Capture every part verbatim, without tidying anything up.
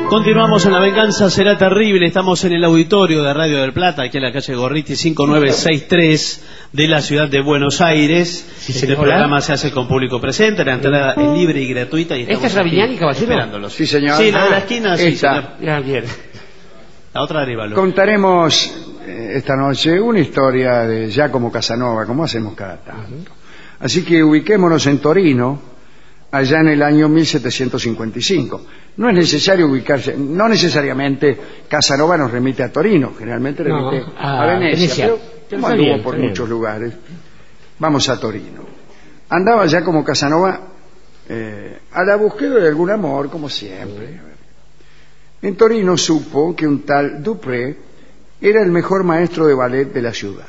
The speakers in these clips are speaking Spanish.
Continuamos en La Venganza Será Terrible. Estamos en el auditorio de Radio del Plata, aquí en la calle Gorriti cinco nueve seis tres de la ciudad de Buenos Aires. Sí, este programa se hace con público presente, la entrada es libre y gratuita. Y ¿Esta es Ravignani, caballero? Esperándolos. Sí, señor. Sí, la de la Ah, esquina, sí, esta. señor. Ya, bien. La otra Arévalo. Contaremos eh, esta noche una historia de Giacomo Casanova, como hacemos cada tanto. Así que ubiquémonos en Torino, allá en el año mil setecientos cincuenta y cinco. No es necesario ubicarse, no necesariamente Casanova nos remite a Torino, generalmente No, remite a a, Venecia, Venecia. pero Está como bien, anduvo por está bien. muchos lugares. Vamos a Torino. Andaba Giacomo Casanova eh, a la búsqueda de algún amor, como siempre. En Torino supo que un tal Dupré era el mejor maestro de ballet de la ciudad.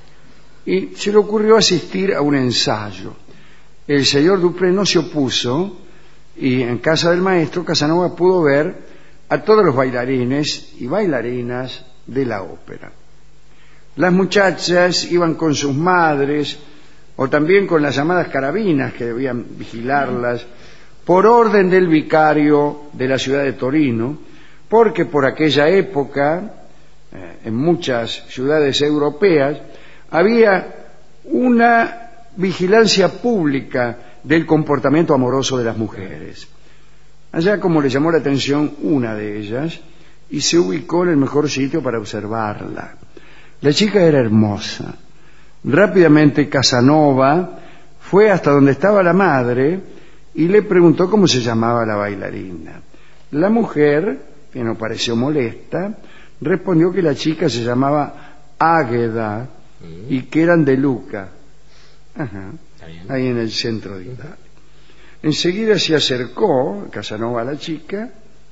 Y se le ocurrió asistir a un ensayo. El señor Dupré no se opuso y en casa del maestro Casanova pudo ver a todos los bailarines y bailarinas de la ópera. Las muchachas iban con sus madres o también con las llamadas carabinas que debían vigilarlas por orden del vicario de la ciudad de Torino, porque por aquella época eh, en muchas ciudades europeas había una vigilancia pública del comportamiento amoroso de las mujeres. Allá como le llamó la atención una de ellas y se ubicó en el mejor sitio para observarla. La chica era hermosa. Rápidamente Casanova fue hasta donde estaba la madre y le preguntó cómo se llamaba la bailarina. La mujer, que no pareció molesta, respondió que la chica se llamaba Águeda y que eran de Lucca. Ajá, ahí en el centro de Italia. Enseguida se acercó Casanova a la chica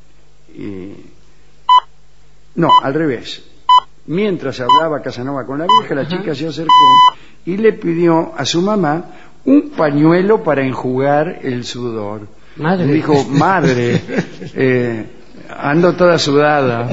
y... No, al revés. Mientras hablaba Casanova con la vieja, la chica se acercó y le pidió a su mamá un pañuelo para enjugar el sudor. Madre. Le dijo, madre, eh, ando toda sudada.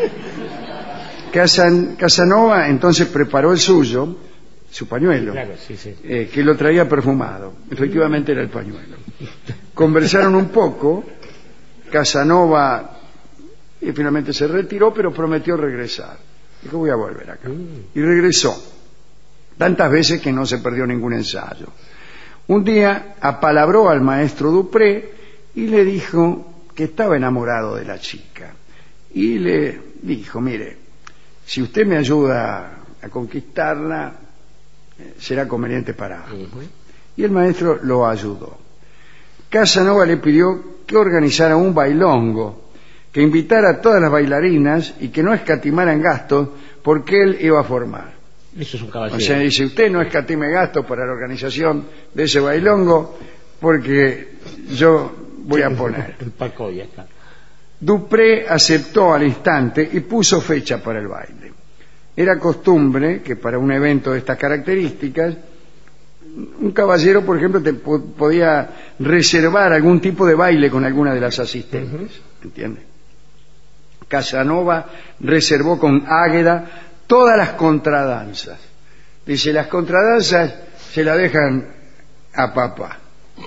Casan, Casanova entonces preparó el suyo, su pañuelo, Claro, sí, sí. eh, que lo traía perfumado. Efectivamente era el pañuelo. Conversaron un poco. Casanova y finalmente se retiró, pero prometió regresar. Dijo, voy a volver acá. Y regresó. Tantas veces que no se perdió ningún ensayo. Un día apalabró al maestro Dupré y le dijo que estaba enamorado de la chica. Y le dijo, mire, si usted me ayuda a conquistarla, eh, será conveniente para ambos. Uh-huh. Y el maestro lo ayudó. Casanova le pidió que organizara un bailongo, que invitara a todas las bailarinas y que no escatimara en gastos porque él iba a formar. Eso es un caballero. O sea, dice, usted no escatime gastos para la organización de ese bailongo porque yo voy a poner. El Paco ya está. Dupré aceptó al instante y puso fecha para el baile. Era costumbre que para un evento de estas características un caballero, por ejemplo, te po- podía reservar algún tipo de baile con alguna de las asistentes. Uh-huh. ¿Entiendes? Casanova reservó con Águeda todas las contradanzas. Dice, las contradanzas se las dejan a papá.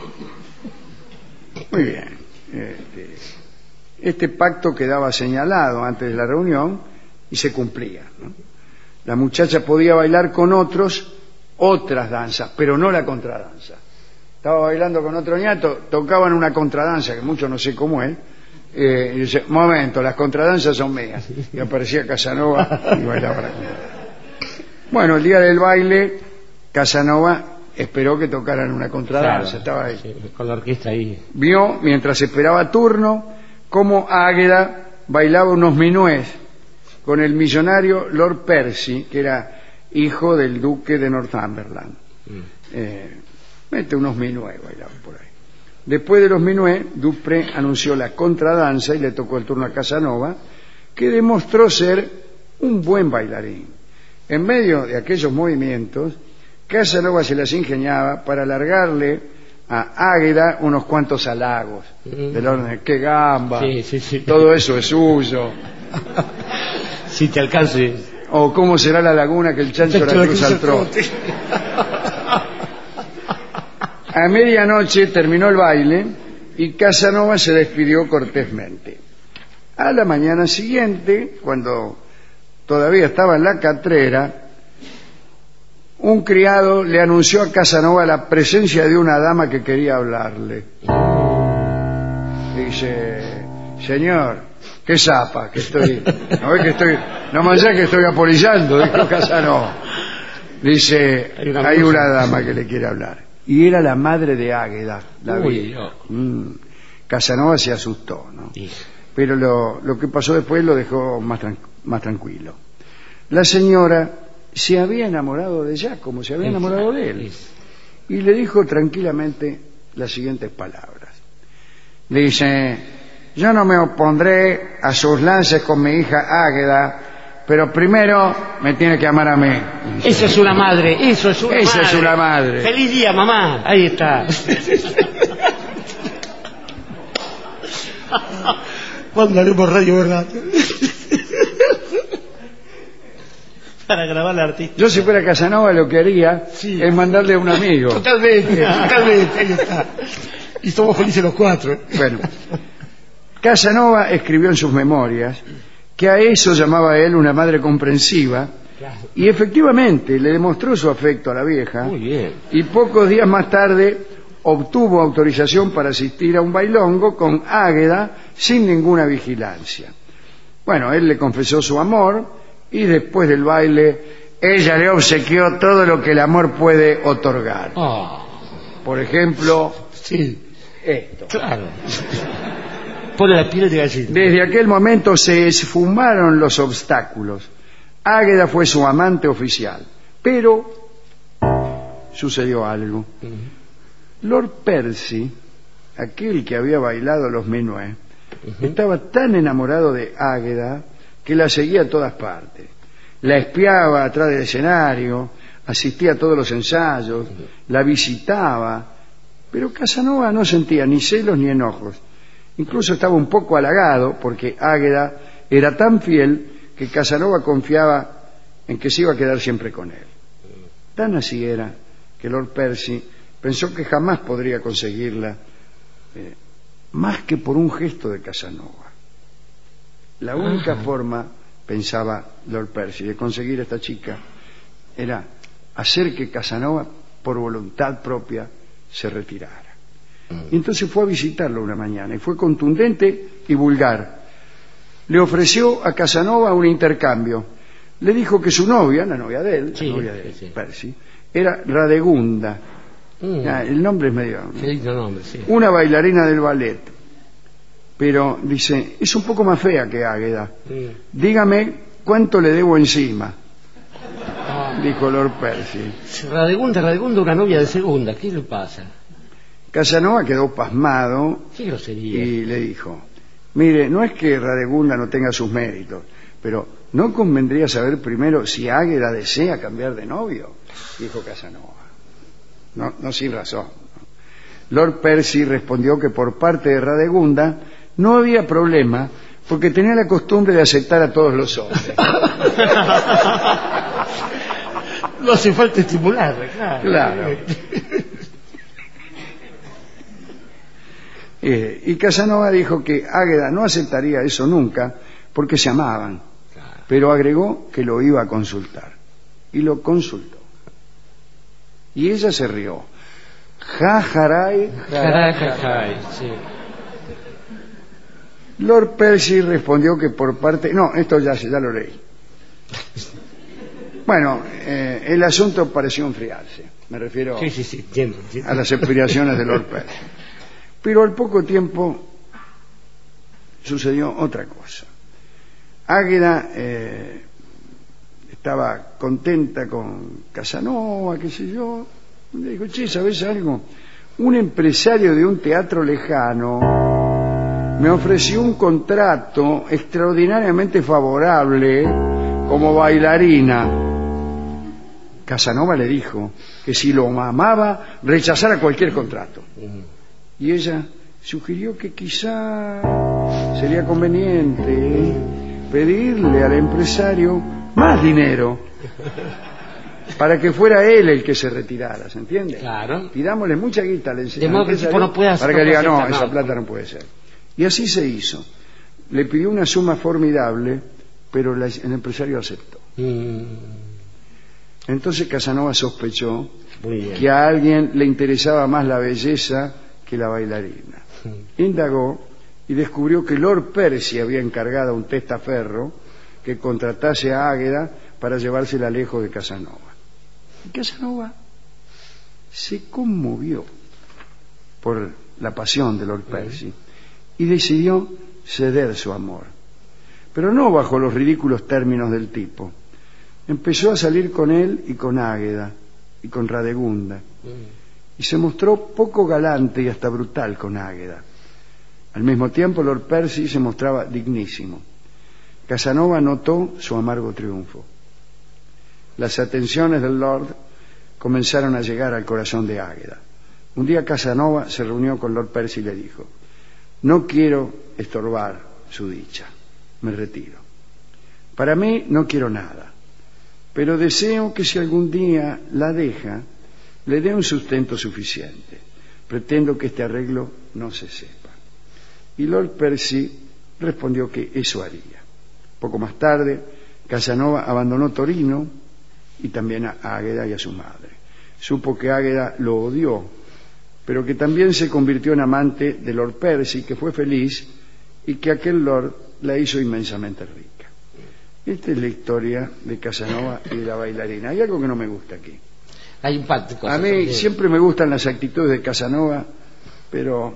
Muy bien. Este, este pacto quedaba señalado antes de la reunión y se cumplía, ¿no? La muchacha podía bailar con otros otras danzas, pero no la contradanza. Estaba bailando con otro ñato, tocaban una contradanza, que mucho no sé cómo es, eh, y dice, momento, las contradanzas son mías. Y aparecía Casanova y bailaba la contradanza. Bueno, el día del baile, Casanova esperó que tocaran una contradanza, Claro, estaba ahí. sí, con la orquesta ahí. Vio, mientras esperaba turno, cómo Águeda bailaba unos minués con el millonario Lord Percy, que era hijo del duque de Northumberland. Mm. Eh, mete unos minués bailaban por ahí. Después de los minués, Dupré anunció la contradanza y le tocó el turno a Casanova, que demostró ser un buen bailarín. En medio de aquellos movimientos, Casanova se las ingeniaba para alargarle a Águeda unos cuantos halagos, mm. del orden de qué gamba, sí, sí, sí. todo eso es suyo. Si te alcance. O cómo será la laguna que el chancho la cruza al trote. A medianoche terminó el baile y Casanova se despidió cortésmente. A la mañana siguiente, cuando todavía estaba en la catrera, un criado le anunció a Casanova la presencia de una dama que quería hablarle. Dice: señor, qué zapa, que estoy, no ve que estoy, no más allá que estoy apolillando, dijo Casanova. Dice: hay una, hay una dama que le quiere hablar. Y era la madre de Águeda, la vi. Mm. Casanova se asustó, ¿no? Sí. Pero lo, lo que pasó después lo dejó más, tran más tranquilo. La señora se había enamorado de Giacomo, se había enamorado de él. Y le dijo tranquilamente las siguientes palabras. Dice: yo no me opondré a sus lances con mi hija Águeda, pero primero me tiene que amar a mí. Eso es una madre, eso es una Esa madre. es una madre. Feliz día, mamá. Ahí está. ¿Cuándo haremos radio, verdad? Para grabar al artista. Yo, si fuera Casanova, lo que haría sí. es mandarle a un amigo. Totalmente, totalmente, ahí está. Y somos felices los cuatro. Bueno, Casanova escribió en sus memorias que a eso llamaba él una madre comprensiva, claro. Y efectivamente le demostró su afecto a la vieja. Muy bien. Y pocos días más tarde obtuvo autorización para asistir a un bailongo con Águeda sin ninguna vigilancia. Bueno, él le confesó su amor y después del baile ella le obsequió todo lo que el amor puede otorgar. Oh. Por ejemplo, sí. esto. Claro. Pone la piel de gallina. Desde aquel momento se esfumaron los obstáculos. Águeda fue su amante oficial. Pero sucedió algo. Uh-huh. Lord Percy, aquel que había bailado los Menuets, uh-huh. estaba tan enamorado de Águeda que la seguía a todas partes. La espiaba atrás del escenario, asistía a todos los ensayos, uh-huh. la visitaba, pero Casanova no sentía ni celos ni enojos. Incluso estaba un poco halagado porque Águeda era tan fiel que Casanova confiaba en que se iba a quedar siempre con él. Tan así era que Lord Percy pensó que jamás podría conseguirla eh, más que por un gesto de Casanova. La única Ajá. forma, pensaba Lord Percy, de conseguir a esta chica era hacer que Casanova, por voluntad propia, se retirara. Y entonces fue a visitarlo una mañana y fue contundente y vulgar. Le ofreció a Casanova un intercambio. Le dijo que su novia, la novia de él, sí, la novia de sí. Percy, era Radegunda. Mm. Ah, el nombre es medio... Sí, no, nombre, sí. Una bailarina del ballet. Pero, dice, es un poco más fea que Águeda. Mm. Dígame cuánto le debo encima. Ah. Dijo Lord Percy. Radegunda, Radegunda, una novia de segunda. ¿Qué le pasa? Casanova quedó pasmado y le dijo: mire, no es que Radegunda no tenga sus méritos, pero ¿no convendría saber primero si Águeda desea cambiar de novio? Dijo Casanova. No, no sin razón. Lord Percy respondió que por parte de Radegunda no había problema porque tenía la costumbre de aceptar a todos los hombres. No hace falta estimularle, claro. Claro. Eh, y Casanova dijo que Águeda no aceptaría eso nunca porque se amaban, claro. Pero agregó que lo iba a consultar y lo consultó y ella se rió. Ja, jaray, jaray, jaray, sí. Lord Percy respondió que por parte... No, esto ya, ya lo leí. Bueno, eh, el asunto pareció enfriarse. Me refiero sí, sí, sí, entiendo, entiendo. a las explicaciones de Lord Percy. Pero al poco tiempo sucedió otra cosa. Águeda eh, estaba contenta con Casanova, qué sé yo. Le dijo: che, ¿sabés algo? Un empresario de un teatro lejano me ofreció un contrato extraordinariamente favorable como bailarina. Casanova le dijo que si lo amaba rechazara cualquier contrato. Y ella sugirió que quizá sería conveniente pedirle al empresario más dinero para que fuera él el que se retirara, ¿se entiende? Claro. Pidámosle mucha guita al empresario no puede hacer, para que no diga: no, esa mal. plata no puede ser. Y así se hizo. le pidió una suma formidable, pero la, el empresario aceptó. Mm. Entonces Casanova sospechó que a alguien le interesaba más la belleza que la bailarina. Mm. Indagó y descubrió que Lord Percy había encargado a un testaferro que contratase a Águeda para llevársela lejos de Casanova. Y Casanova se conmovió por la pasión de Lord Percy y decidió ceder su amor, pero no bajo los ridículos términos del tipo. Empezó a salir con él y con Águeda y con Radegunda, y se mostró poco galante y hasta brutal con Águeda. Al mismo tiempo Lord Percy se mostraba dignísimo. Casanova notó su amargo triunfo. Las atenciones del Lord comenzaron a llegar al corazón de Águeda. Un día Casanova se reunió con Lord Percy y le dijo: no quiero estorbar su dicha, me retiro. Para mí no quiero nada, pero deseo que si algún día la deja, le dé un sustento suficiente. Pretendo que este arreglo no se sepa. Y Lord Percy respondió que eso haría. Poco más tarde, Casanova abandonó Torino y también a Águeda y a su madre. Supo que Águeda lo odió, pero que también se convirtió en amante de Lord Percy, que fue feliz, y que aquel Lord la hizo inmensamente rica. Esta es la historia de Casanova y de la bailarina. Hay algo que no me gusta aquí. Hay un par de cosas. A mí también. Siempre me gustan las actitudes de Casanova, pero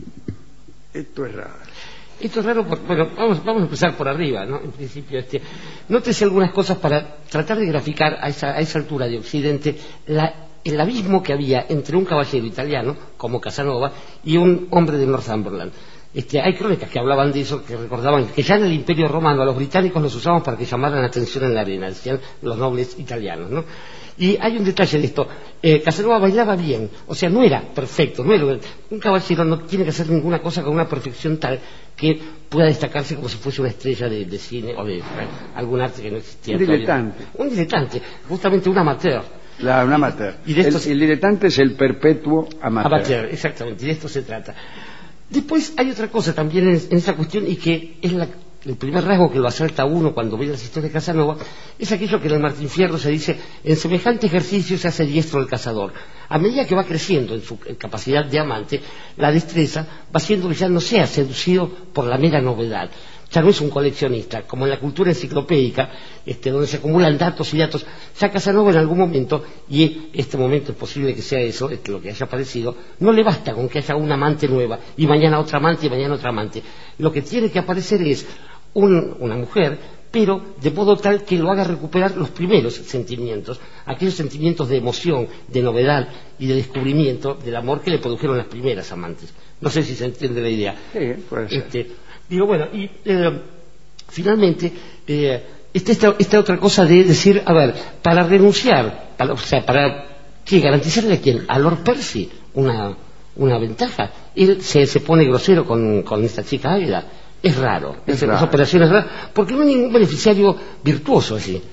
esto es raro. Esto es raro, por, bueno, vamos, vamos a empezar por arriba, ¿no? En principio, este, nótese algunas cosas para tratar de graficar a esa, a esa altura de Occidente la, el abismo que había entre un caballero italiano, como Casanova, y un hombre de Northumberland. Este, hay crónicas que hablaban de eso, que recordaban que ya en el Imperio Romano a los británicos los usaban para que llamaran la atención en la arena, decían los nobles italianos, ¿no? Y hay un detalle de esto: eh, Casanova bailaba bien, o sea, no era perfecto, no era, un caballero no tiene que hacer ninguna cosa con una perfección tal que pueda destacarse como si fuese una estrella de, de cine o de eh, algún arte que no existía. Un diletante. Un diletante, justamente un amateur. La, un amateur. Y, y de esto el, se... el diletante es el perpetuo amateur. Amateur, exactamente, y de esto se trata. Después hay otra cosa también en, en esa cuestión, y que es la, el primer rasgo que lo asalta a uno cuando ve las historias de Casanova, es aquello que en el Martín Fierro se dice: en semejante ejercicio se hace diestro el cazador. A medida que va creciendo en su en capacidad de amante, la destreza va haciendo que ya no sea seducido por la mera novedad. Ya no es un coleccionista, como en la cultura enciclopédica, este, donde se acumulan datos y datos. Ya Casanova en algún momento, y este momento es posible que sea eso, es lo que haya aparecido, no le basta con que haya una amante nueva, y mañana otra amante, y mañana otra amante. Lo que tiene que aparecer es un, una mujer, pero de modo tal que lo haga recuperar los primeros sentimientos, aquellos sentimientos de emoción, de novedad y de descubrimiento del amor que le produjeron las primeras amantes. No sé si se entiende la idea. Sí, puede ser. Este, Digo, bueno, y eh, finalmente, eh, esta, esta, esta otra cosa de decir, a ver, para renunciar, para, o sea, para ¿qué? Garantizarle a quién, a Lord Percy una, una ventaja. Él se, se pone grosero con, con esta chica Águeda. Es raro, es es, raro. Esa operación es rara, porque no hay ningún beneficiario virtuoso allí.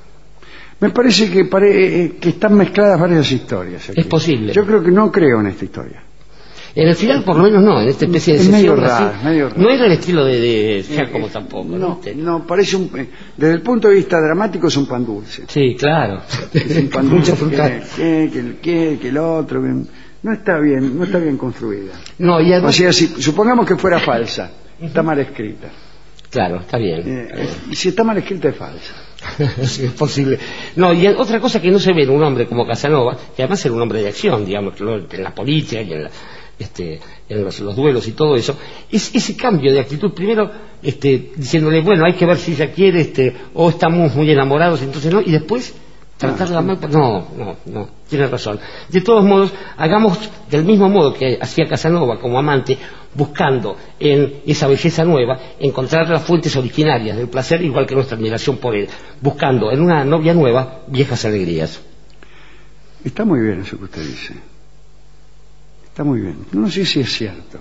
Me parece que, pare, que están mezcladas varias historias aquí. Es posible. Yo creo que no creo en esta historia. En el final, por lo menos, no, en esta especie de es sesión medio raro, así, medio raro. no era el estilo de, de Giacomo tampoco. No, ¿viste? no, parece un... Desde el punto de vista dramático es un pan dulce. Sí, claro. Es un pan Mucha dulce fruta. que, que, que el que, que el otro... que no está bien, no está bien construida. No, y además... O sea, si supongamos que fuera falsa, está mal escrita. Claro, está bien. Eh, y si está mal escrita es falsa. Sí, es posible. No, y otra cosa que no se ve en un hombre como Casanova, que además era un hombre de acción, digamos, en la política y en, la, este, en los, los duelos y todo eso, es ese cambio de actitud. Primero, este, diciéndole, bueno, hay que ver si ella quiere, este, o estamos muy enamorados, entonces no, y después tratarla mal. No, no, no, tiene razón. De todos modos, hagamos del mismo modo que hacía Casanova como amante, buscando en esa belleza nueva encontrar las fuentes originarias del placer, igual que nuestra admiración por él, buscando en una novia nueva viejas alegrías. Está muy bien eso que usted dice. Está muy bien. No sé si es cierto.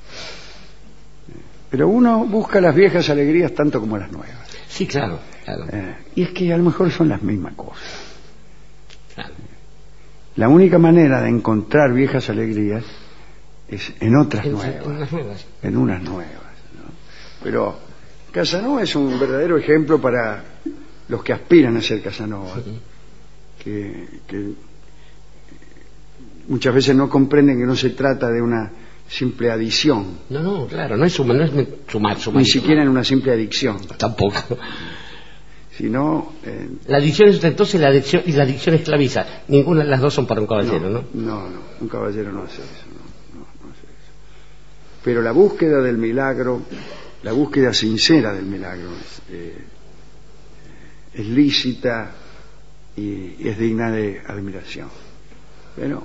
Pero uno busca las viejas alegrías tanto como las nuevas. Sí, claro, claro. Eh, y es que a lo mejor son las mismas cosas. Claro. La única manera de encontrar viejas alegrías es en otras En, nuevas. en unas nuevas. En unas nuevas, ¿no? Pero Casanova es un verdadero ejemplo para los que aspiran a ser Casanova, que, que muchas veces no comprenden que no se trata de una simple adición. No, no, claro, no es sumar, no es sumar, sumar. Ni siquiera en una simple adicción. Tampoco. Sino... Eh, la adicción es entonces la adicción y la adicción esclaviza. Ninguna de las dos son para un caballero, ¿no? No, no, no, un caballero no hace eso, no, no, no hace eso. Pero la búsqueda del milagro, la búsqueda sincera del milagro es, eh, es lícita y, y es digna de admiración. Pero...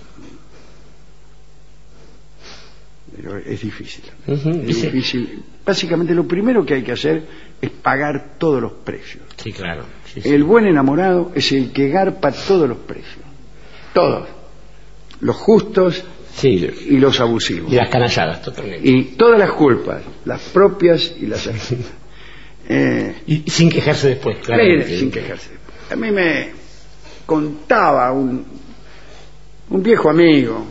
pero es difícil. Uh-huh, es difícil. Básicamente lo primero que hay que hacer es pagar todos los precios. Sí, claro. Sí, sí. El buen enamorado es el que garpa todos los precios. Todos. Los justos sí, y los abusivos. Y las canalladas, totalmente. Y todas las culpas, las propias y las ajenas. eh, y sin quejarse después, claro. Eh, sin quejarse después. A mí me contaba un, un viejo amigo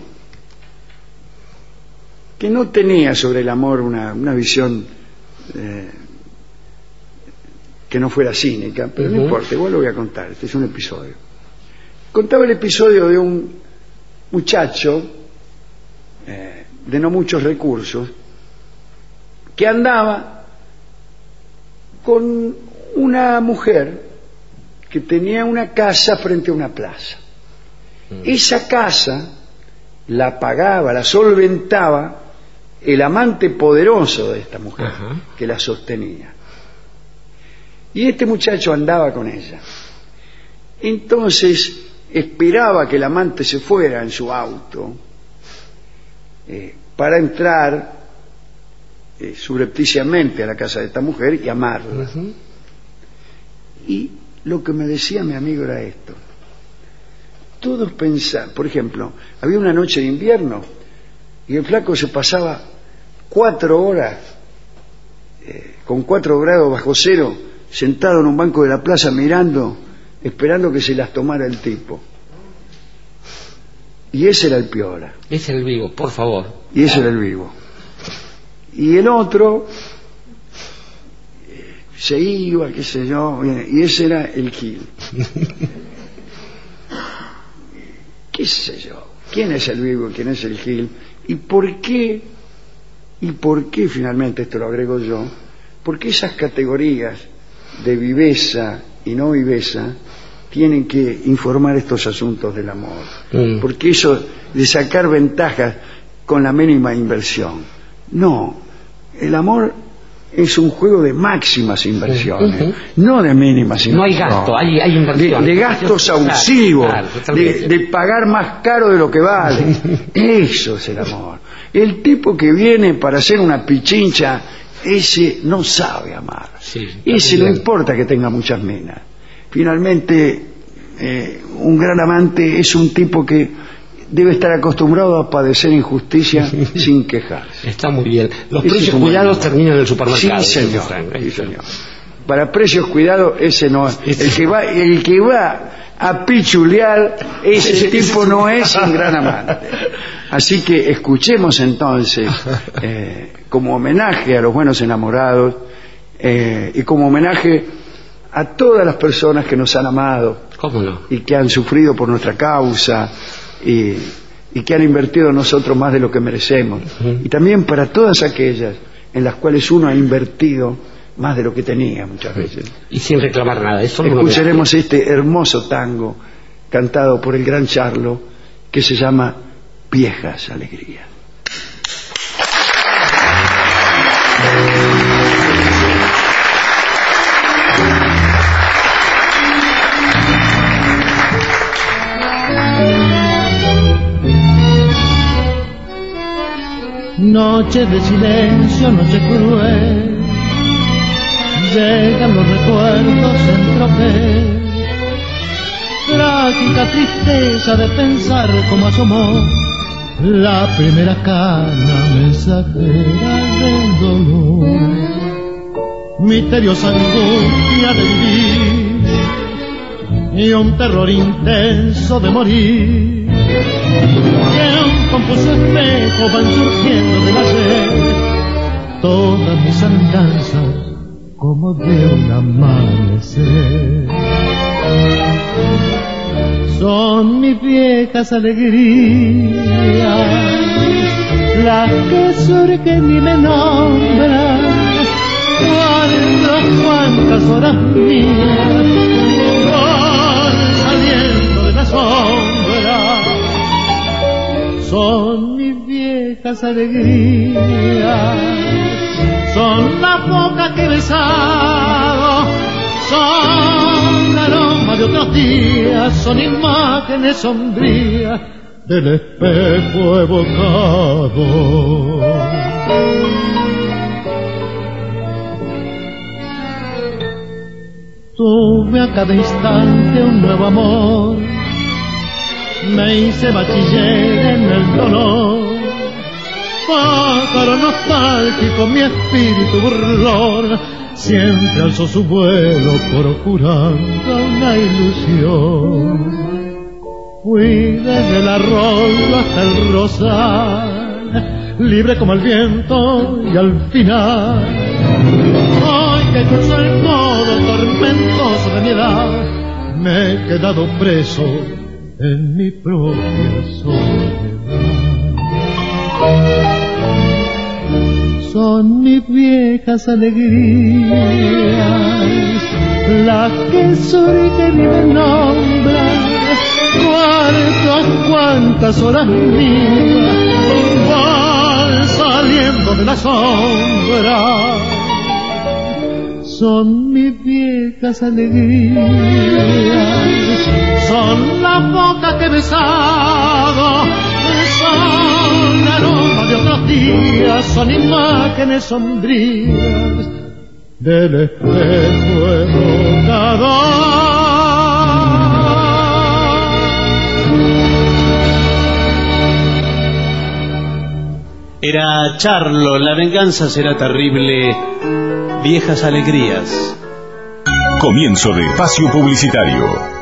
que no tenía sobre el amor una, una visión eh, que no fuera cínica, pero uh-huh. no importa, igual lo voy a contar, este es un episodio. Contaba el episodio de un muchacho eh, de no muchos recursos que andaba con una mujer que tenía una casa frente a una plaza. Uh-huh. Esa casa la pagaba, la solventaba el amante poderoso de esta mujer, uh-huh. que la sostenía. Y este muchacho andaba con ella. Entonces esperaba que el amante se fuera en su auto eh, para entrar eh, subrepticiamente a la casa de esta mujer y amarla. Uh-huh. Y lo que me decía mi amigo era esto. Todos pensaban, por ejemplo, había una noche de invierno y el flaco se pasaba cuatro horas eh, con cuatro grados bajo cero sentado en un banco de la plaza mirando, esperando que se las tomara el tipo. Y ese era el piola. Ese era el vivo, por favor. Y ese era el vivo. Y el otro eh, se iba, qué sé yo, y ese era el Gil. ¿Qué sé yo? ¿Quién es el vivo y quién es el Gil? ¿Y por qué? ¿Y por qué finalmente, esto lo agrego yo? Porque esas categorías de viveza y no viveza tienen que informar estos asuntos del amor. Mm. Porque eso de sacar ventajas con la mínima inversión. No, el amor es un juego de máximas inversiones, uh-huh. no de mínimas inversiones. No hay gasto, hay, hay inversión. De, de gastos abusivos, claro, de, de pagar más caro de lo que vale. Eso es el amor. El tipo que viene para hacer una pichincha, ese no sabe amar. Sí, ese no importa que tenga muchas minas. Finalmente, eh, un gran amante es un tipo que debe estar acostumbrado a padecer injusticia sin quejarse. Está muy bien. Los ese precios cuidados terminan en el supermercado. Sí, señor. Sí, señor. Para precios cuidados, ese no es. El que va, el que va a pichulear, ese tipo no es un gran amante. Así que escuchemos entonces, eh, como homenaje a los buenos enamorados eh, y como homenaje a todas las personas que nos han amado. ¿Cómo no? Y que han sufrido por nuestra causa y, y que han invertido en nosotros más de lo que merecemos. Uh-huh. Y también para todas aquellas en las cuales uno ha invertido más de lo que tenía muchas veces. Y sin reclamar nada. Eso escucharemos este hermoso tango cantado por el gran Charlo que se llama Viejas Alegrías. Noche de silencio, noche cruel, llegan los recuerdos en tropel, trágica tristeza de pensar cómo asomó la primera cana mensajera del dolor, misteriosa angustia de vivir y un terror intenso de morir, que un confuso espejo van surgiendo del ayer, todas mis andanzas como de un amanecer. Son mis viejas alegrías, las que surgen y me nombran, cuántas, cuántas horas mías van saliendo de la sombra. Son mis viejas alegrías, son la boca que he besado, son aroma de otros días, son imágenes sombrías del espejo evocado. Tuve a cada instante un nuevo amor, me hice bachiller en el dolor, pájaro nostálgico mi espíritu burlón, siempre alzó su vuelo procurando una ilusión. Fui desde el arroyo hasta el rosal, libre como el viento, y al final, hoy que cruzó el todo tormentoso de mi edad, me he quedado preso en mi propia soledad. Son mis viejas alegrías, las que surgen y me nombran, cuántas, cuántas horas mías van saliendo de la sombra. Son mis viejas alegrías, son la boca que he besado, son aroma de otros días, son imágenes sombrías del espejo evocador. Era Charlo, La venganza será terrible, viejas alegrías. Comienzo de espacio publicitario.